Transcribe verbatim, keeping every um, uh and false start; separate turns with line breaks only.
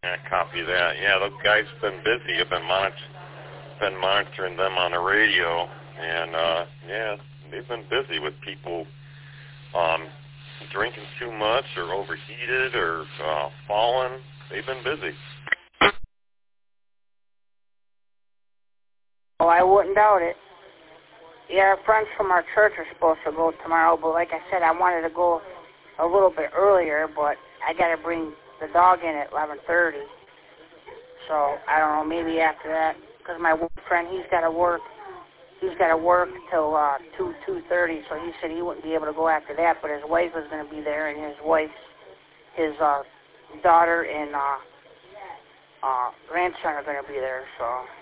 Yeah, copy that. Yeah, those guys have been busy. I've been, monitor- been monitoring them on the radio, and, uh, yeah, they've been busy with people um, drinking too much or overheated or uh, falling. They've been busy.
Oh, I wouldn't doubt it. Yeah, our friends from our church are supposed to go tomorrow, but like I said, I wanted to go a little bit earlier, but I got to bring the dog in at eleven thirty. So, I don't know, maybe after that, because my friend, he's got to work. He's got to work till uh, two, two thirty, so he said he wouldn't be able to go after that, but his wife was going to be there, and his wife, his uh, daughter and uh, uh, grandson are going to be there, so...